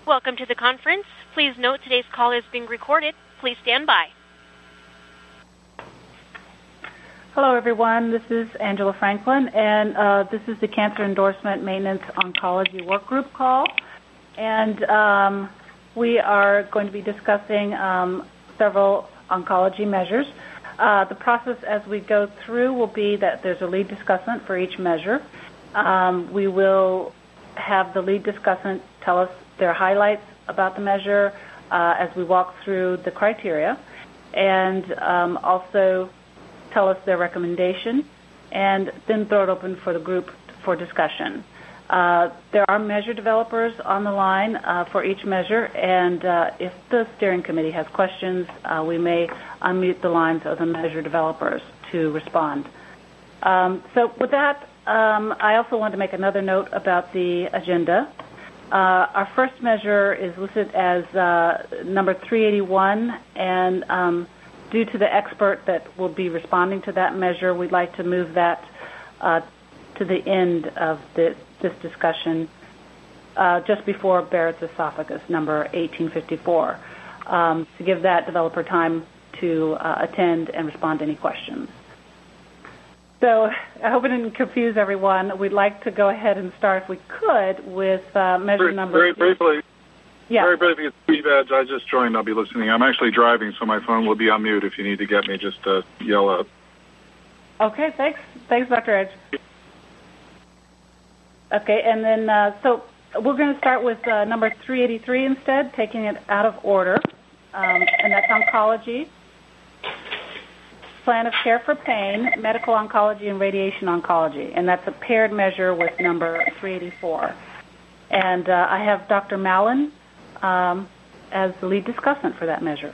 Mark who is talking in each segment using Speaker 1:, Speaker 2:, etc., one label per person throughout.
Speaker 1: Welcome to the conference. Please note today's call is being recorded. Please stand by.
Speaker 2: Hello, everyone. This is Angela Franklin, and this is the Cancer Endorsement Maintenance Oncology Workgroup call. And we are going to be discussing several oncology measures. The process as we go through will be that there's a lead discussant for each measure. We will have the lead discussant tell us their highlights about the measure as we walk through the criteria, and also tell us their recommendation, and then throw it open for the group for discussion. There are measure developers on the line for each measure, and if the steering committee has questions, we may unmute the lines of the measure developers to respond. So with that, I also want to make another note about the agenda. Our first measure is listed as number 381, and due to the expert that will be responding to that measure, we'd like to move that to the end of this discussion, just before Barrett's esophagus, number 1854, to give that developer time to attend and respond to any questions. So I hope it didn't confuse everyone. We'd like to go ahead and start, if we could, with measure number...
Speaker 3: Very briefly.
Speaker 2: Yeah.
Speaker 3: Very briefly, Steve Edge, I just joined. I'll be listening. I'm actually driving, so my phone will be on mute. If you need to get me, just yell out.
Speaker 2: Okay, thanks. Thanks, Dr. Edge. Okay, and then, so we're going to start with number 383 instead, taking it out of order, and that's oncology. Plan of care for pain, medical oncology, and radiation oncology, and that's a paired measure with number 384. And I have Dr. Mallon as the lead discussant for that measure.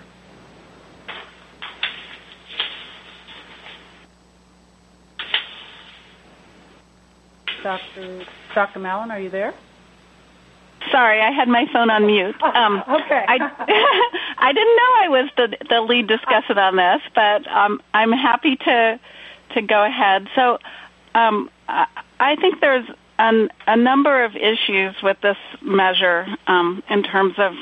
Speaker 2: Dr. Mallon, are you there?
Speaker 4: Sorry, I had my phone on mute.
Speaker 2: Okay.
Speaker 4: I didn't know I was the lead discussant on this, but I'm happy to go ahead. So I think there's a number of issues with this measure in terms of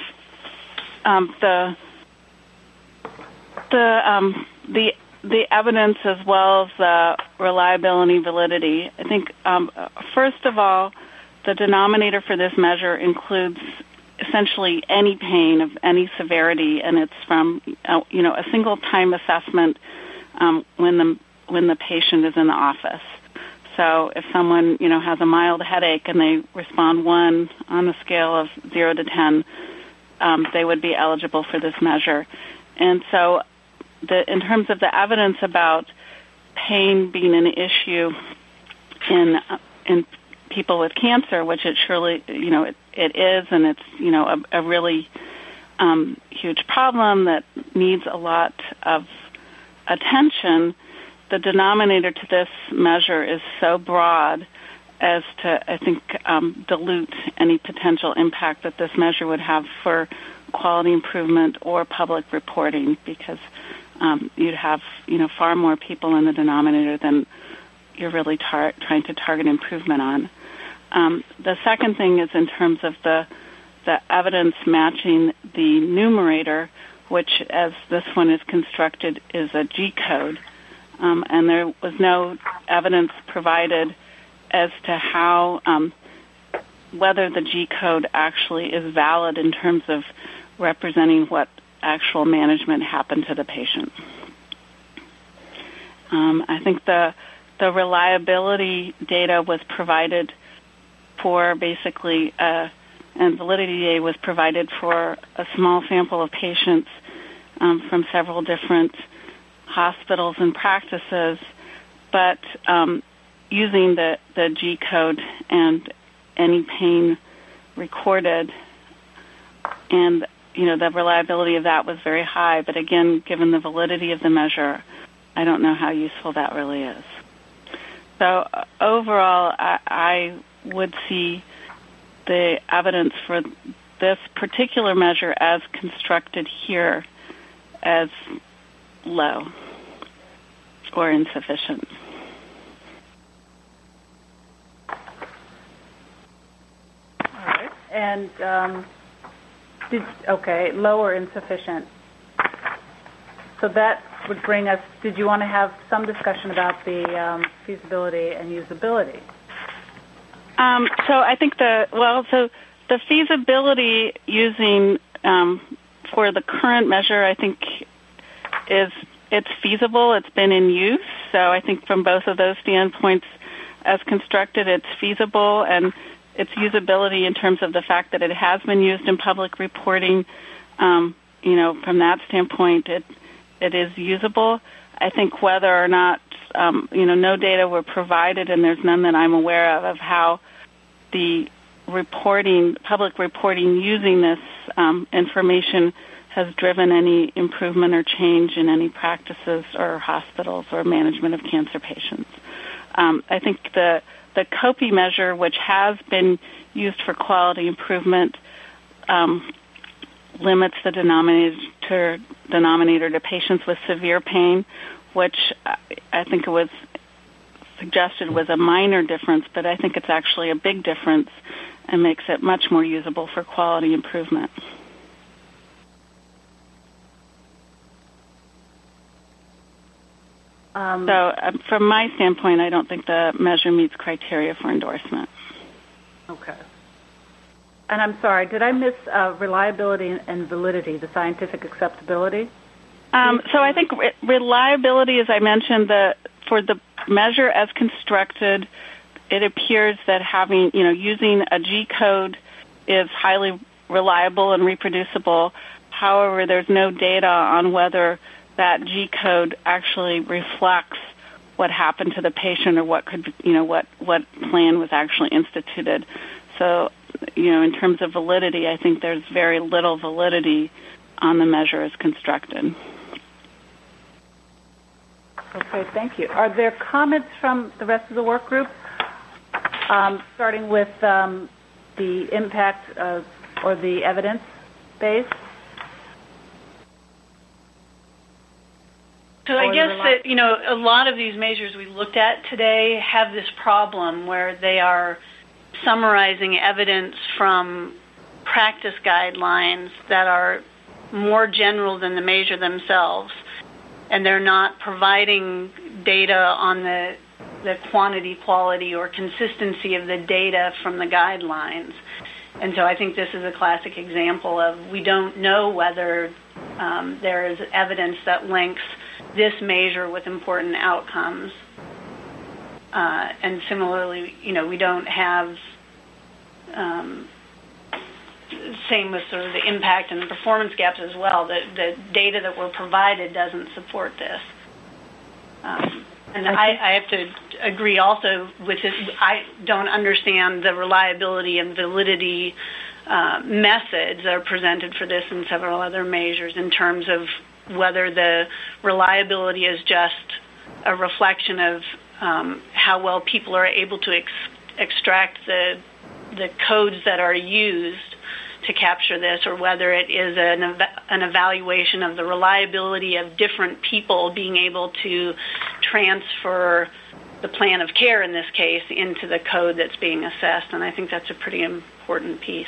Speaker 4: the evidence as well as the reliability, validity. I think first of all, the denominator for this measure includes essentially any pain of any severity, and it's from a single time assessment when the patient is in the office. So if someone has a mild headache and they respond 1 on a scale of 0 to 10, they would be eligible for this measure. And so in terms of the evidence about pain being an issue in people with cancer, which it surely, it is, and it's, a really huge problem that needs a lot of attention, the denominator to this measure is so broad as to, I think, dilute any potential impact that this measure would have for quality improvement or public reporting, because you'd have, far more people in the denominator than you're really trying to target improvement on. The second thing is in terms of the evidence matching the numerator, which, as this one is constructed, is a G code, and there was no evidence provided as to how whether the G code actually is valid in terms of representing what actual management happened to the patient. I think the reliability data was provided for basically, and validity data was provided for a small sample of patients from several different hospitals and practices, but using the G code and any pain recorded, and the reliability of that was very high. But again, given the validity of the measure, I don't know how useful that really is. So overall, I would see the evidence for this particular measure as constructed here as low or insufficient.
Speaker 2: All right. And Okay, low or insufficient. So that would bring us, did you want to have some discussion about the feasibility and usability?
Speaker 4: So I think the feasibility using for the current measure, I think it's feasible. It's been in use. So I think from both of those standpoints, as constructed, it's feasible, and its usability in terms of the fact that it has been used in public reporting, from that standpoint, it is usable. I think whether or not, no data were provided, and there's none that I'm aware of how the public reporting using this information has driven any improvement or change in any practices or hospitals or management of cancer patients. I think the COPI measure, which has been used for quality improvement, limits the denominator to patients with severe pain, which I think it was suggested was a minor difference, but I think it's actually a big difference and makes it much more usable for quality improvement. So from my standpoint, I don't think the measure meets criteria for endorsement.
Speaker 2: Okay. And I'm sorry, did I miss reliability and validity, the scientific acceptability?
Speaker 4: So I think reliability, as I mentioned, for the measure as constructed, it appears that using a G code is highly reliable and reproducible. However, there's no data on whether that G code actually reflects what happened to the patient or what plan was actually instituted. So, in terms of validity, I think there's very little validity on the measure as constructed.
Speaker 2: Okay, thank you. Are there comments from the rest of the work group, starting with the impact or the evidence base?
Speaker 5: So I guess that, a lot of these measures we looked at today have this problem where they are summarizing evidence from practice guidelines that are more general than the measure themselves, and they're not providing data on the quantity, quality, or consistency of the data from the guidelines. And so I think this is a classic example of we don't know whether there is evidence that links this measure with important outcomes. And similarly, we don't have, same with sort of the impact and the performance gaps as well. The data that were provided doesn't support this. And I have to agree also with this. I don't understand the reliability and validity methods that are presented for this and several other measures in terms of whether the reliability is just a reflection of how well people are able to extract the codes that are used to capture this, or whether it is an evaluation of the reliability of different people being able to transfer the plan of care, in this case, into the code that's being assessed. And I think that's a pretty important piece.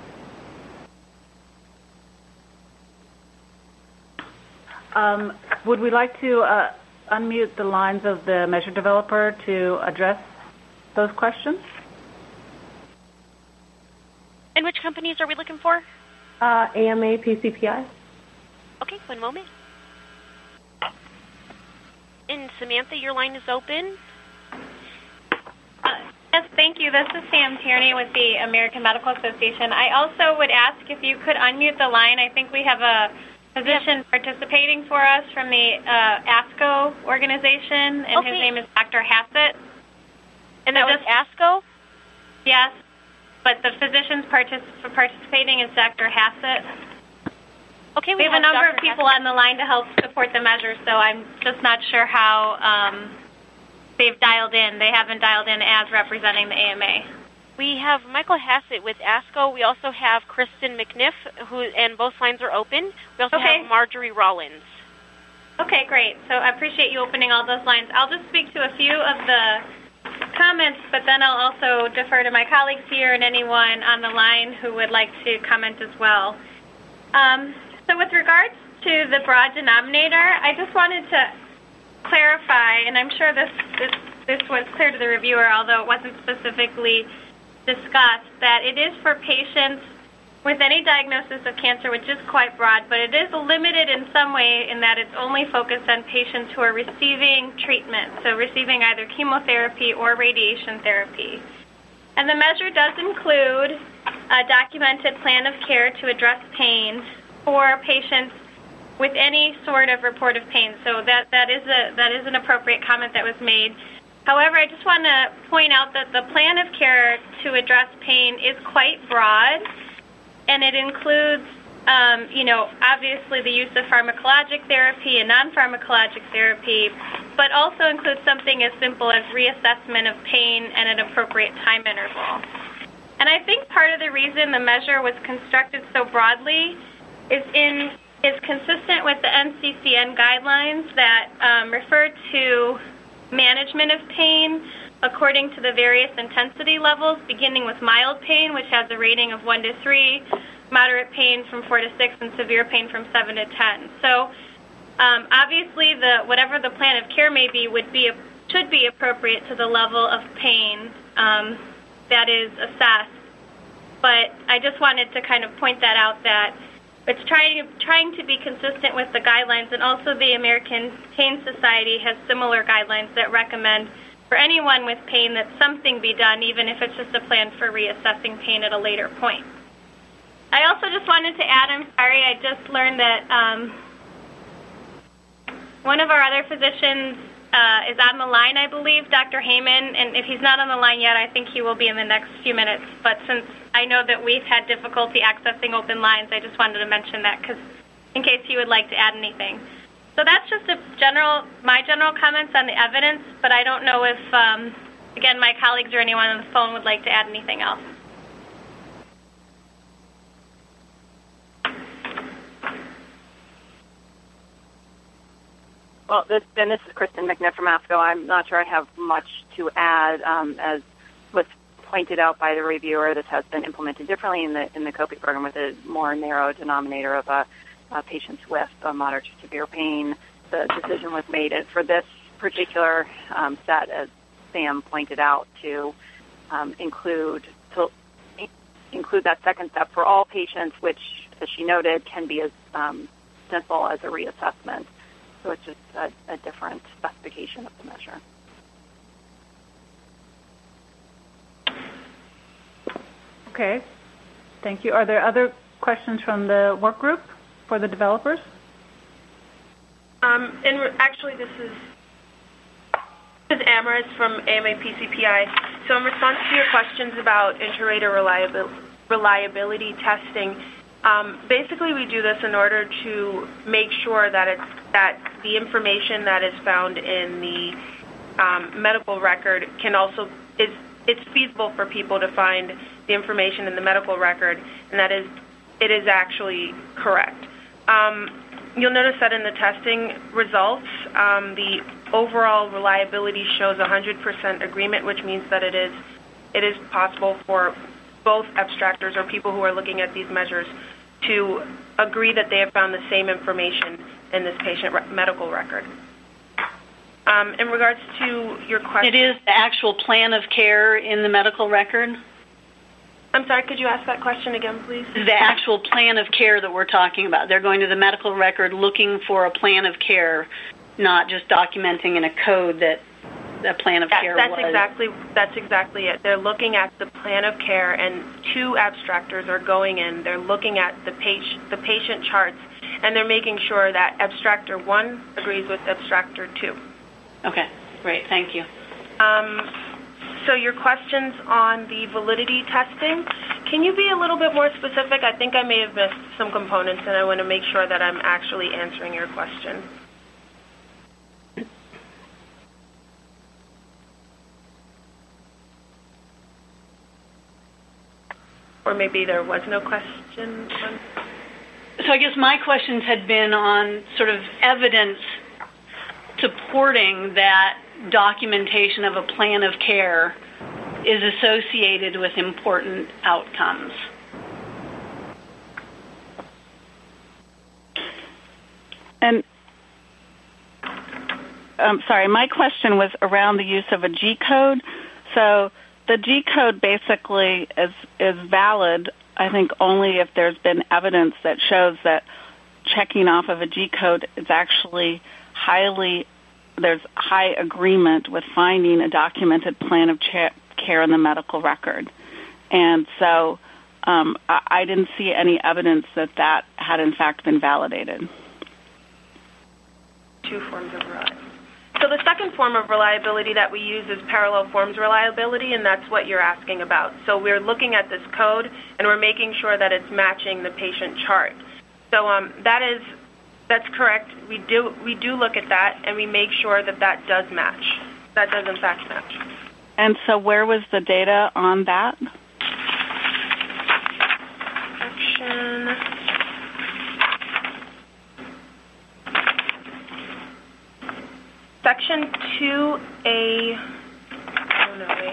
Speaker 2: Would we like to unmute the lines of the measure developer to address those questions?
Speaker 1: And which companies are we looking for?
Speaker 6: AMA, PCPI.
Speaker 1: Okay, one moment. And Samantha, your line is open.
Speaker 7: Yes, thank you. This is Sam Tierney with the American Medical Association. I also would ask if you could unmute the line. I think we have a physician participating for us from the ASCO organization, and his name is Dr. Hassett.
Speaker 1: And that was ASCO?
Speaker 7: Yes, but the physician participating is Dr. Hassett.
Speaker 1: Okay,
Speaker 7: we have a number of people on the line to help support the measure, so I'm just not sure how they've dialed in. They haven't dialed in as representing the AMA.
Speaker 1: We have Michael Hassett with ASCO. We also have Kristen McNiff, and both lines are open. We also have Marjorie Rollins.
Speaker 7: Okay, great. So I appreciate you opening all those lines. I'll just speak to a few of the comments, but then I'll also defer to my colleagues here and anyone on the line who would like to comment as well. So with regards to the broad denominator, I just wanted to clarify, and I'm sure this was clear to the reviewer, although it wasn't specifically discussed, that it is for patients with any diagnosis of cancer, which is quite broad, but it is limited in some way in that it's only focused on patients who are receiving treatment, so receiving either chemotherapy or radiation therapy. And the measure does include a documented plan of care to address pain for patients with any sort of report of pain. So that is an appropriate comment that was made. However, I just want to point out that the plan of care to address pain is quite broad, and it includes, obviously the use of pharmacologic therapy and non-pharmacologic therapy, but also includes something as simple as reassessment of pain and an appropriate time interval. And I think part of the reason the measure was constructed so broadly is consistent with the NCCN guidelines that refer to management of pain according to the various intensity levels, beginning with mild pain, which has a rating of 1 to 3, moderate pain from 4 to 6, and severe pain from 7 to 10. So obviously, whatever the plan of care may be should be appropriate to the level of pain that is assessed. But I just wanted to kind of point that out, that it's trying to be consistent with the guidelines, and also the American Pain Society has similar guidelines that recommend for anyone with pain that something be done, even if it's just a plan for reassessing pain at a later point. I also just wanted to add, I'm sorry, I just learned that one of our other physicians is on the line, I believe, Dr. Heyman, and if he's not on the line yet, I think he will be in the next few minutes. But since I know that we've had difficulty accessing open lines, I just wanted to mention that in case he would like to add anything. So that's just my general comments on the evidence, but I don't know if, again, my colleagues or anyone on the phone would like to add anything else.
Speaker 8: Well, this is Kristen McNiff from ASCO. I'm not sure I have much to add. As was pointed out by the reviewer, this has been implemented differently in the COPE program with a more narrow denominator of patients with moderate to severe pain. The decision was made for this particular set, as Sam pointed out, to include that second step for all patients, which, as she noted, can be as simple as a reassessment. So it's just a different specification of the measure.
Speaker 2: Okay. Thank you. Are there other questions from the work group for the developers?
Speaker 9: Actually, this is Amaris from AMA PCPI. So in response to your questions about inter-rater reliability testing, basically we do this in order to make sure that the information that is found in the medical record it's feasible for people to find the information in the medical record, and that it is actually correct. You'll notice that in the testing results, the overall reliability shows 100% agreement, which means that it is possible for both abstractors or people who are looking at these measures to agree that they have found the same information in this patient medical record. In regards to your question...
Speaker 5: It is the actual plan of care in the medical record?
Speaker 9: I'm sorry, could you ask that question again, please?
Speaker 5: The actual plan of care that we're talking about. They're going to the medical record looking for a plan of care, not just documenting in a code that the plan of care was.
Speaker 9: That's exactly it. They're looking at the plan of care, and 2 abstractors are going in. They're looking at the patient charts, and they're making sure that abstractor 1 agrees with abstractor 2.
Speaker 5: Okay, great. Thank you.
Speaker 9: So your questions on the validity testing, can you be a little bit more specific? I think I may have missed some components, and I want to make sure that I'm actually answering your question. Or maybe there was no question.
Speaker 5: So I guess my questions had been on sort of evidence supporting that documentation of a plan of care is associated with important outcomes.
Speaker 4: my question was around the use of a G-code. So the G-code basically is valid, I think, only if there's been evidence that shows that checking off of a G-code is actually there's high agreement with finding a documented plan of care in the medical record. And so I didn't see any evidence that had in fact been validated.
Speaker 9: Two forms of reliability. So the second form of reliability that we use is parallel forms reliability, and that's what you're asking about. So we're looking at this code, and we're making sure that it's matching the patient chart. So that's correct. We do look at that, and we make sure that does match. That does, in fact, match.
Speaker 4: And so where was the data on that?
Speaker 9: Section 2A. Oh, no, wait.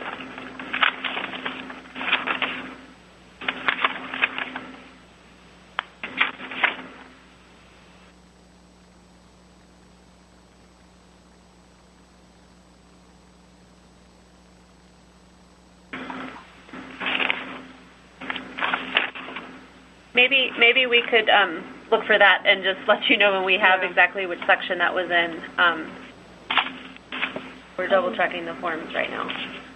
Speaker 10: Maybe we could look for that and just let you know when we have exactly which section that was in. We're double checking the forms right now.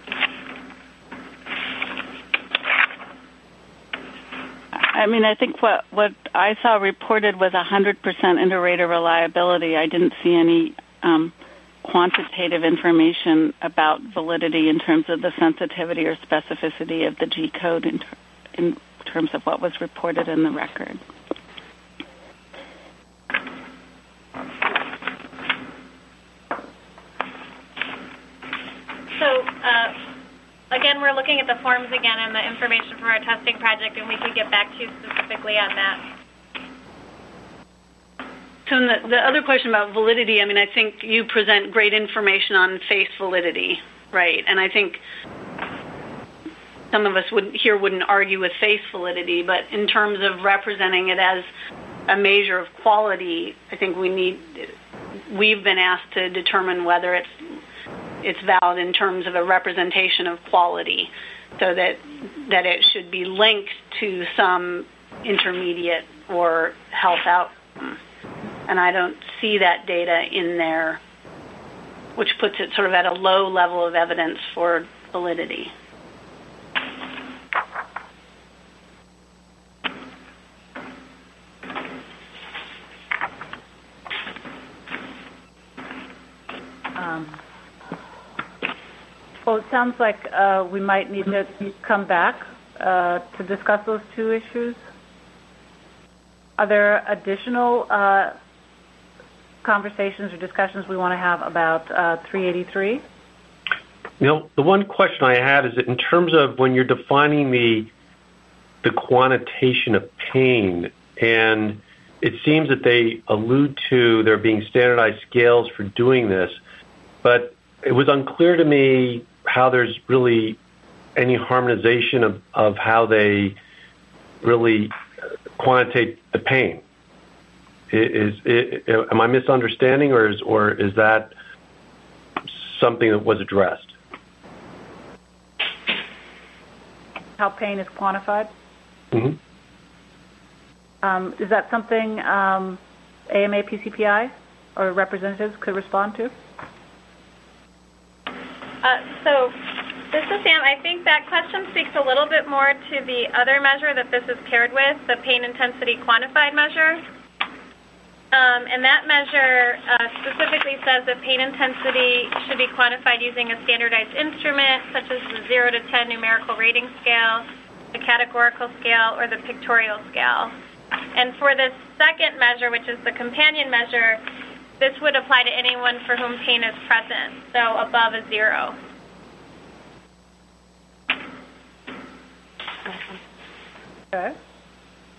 Speaker 4: I mean, I think what I saw reported was 100% inter-rater reliability. I didn't see any quantitative information about validity in terms of the sensitivity or specificity of the G-code in terms of what was reported in the record.
Speaker 7: So, again, we're looking at the forms again and the information from our testing project, and we could get back to you specifically on that.
Speaker 5: So the other question about validity, I mean, I think you present great information on face validity, right? And I think some of us wouldn't argue with face validity, but in terms of representing it as a measure of quality, I think we've been asked to determine whether it's valid in terms of a representation of quality, so that it should be linked to some intermediate or health outcome. And I don't see that data in there, which puts it sort of at a low level of evidence for validity.
Speaker 2: Well, it sounds like we might need to come back to discuss those two issues. Are there additional conversations or discussions we want to have about 383?
Speaker 11: The one question I had is that in terms of when you're defining the quantitation of pain, and it seems that they allude to there being standardized scales for doing this, but it was unclear to me how there's really any harmonization of how they really quantitate the pain. Am I misunderstanding, or is that something that was addressed?
Speaker 2: How pain is quantified?
Speaker 11: Mm-hmm.
Speaker 2: Is that something AMA PCPI or representatives could respond to?
Speaker 7: So this is Sam. I think that question speaks a little bit more to the other measure that this is paired with, the pain intensity quantified measure. And that measure specifically says that pain intensity should be quantified using a standardized instrument, such as the 0 to 10 numerical rating scale, the categorical scale, or the pictorial scale. And for this second measure, which is the companion measure, this would apply to anyone for whom pain is present, so above a 0.
Speaker 2: Okay.